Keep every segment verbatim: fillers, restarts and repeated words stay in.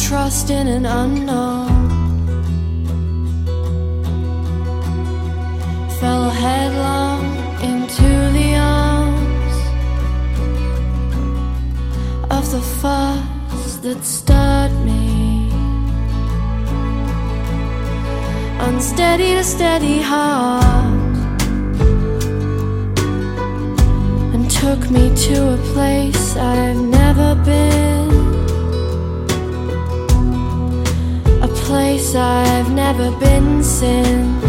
trust in an unknown. Fell headlong into the arms of the force that stirred me, unsteady to steady heart, and took me to a place I've never been, a place I've never been since.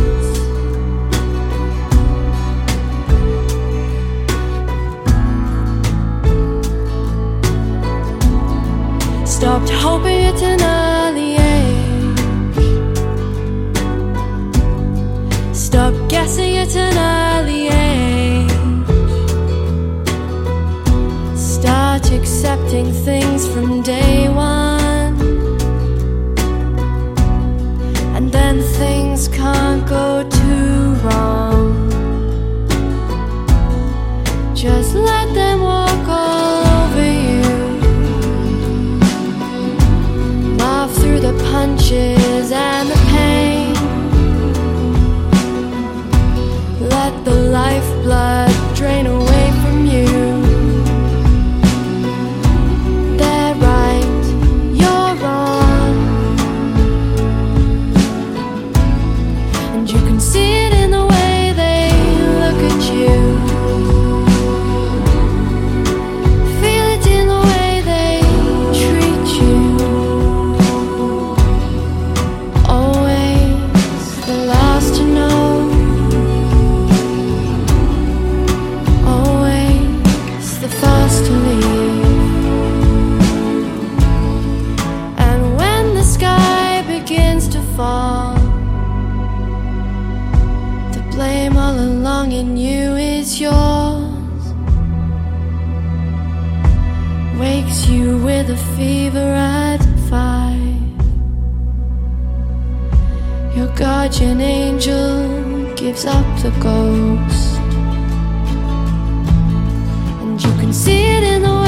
Stopped hoping at an early age, stopped guessing at an early age, start accepting things from day one, and then things can't go too wrong. Just let them walk all over you, through the punches and the pain. Let the lifeblood drain away from you. They're right, you're wrong, and you can see it in the way they look at you. Feel it in the way they treat you. To leave. And when the sky begins to fall, the blame all along in you is yours. Wakes you with a fever at five. Your guardian angel gives up the ghost. You can see it in the way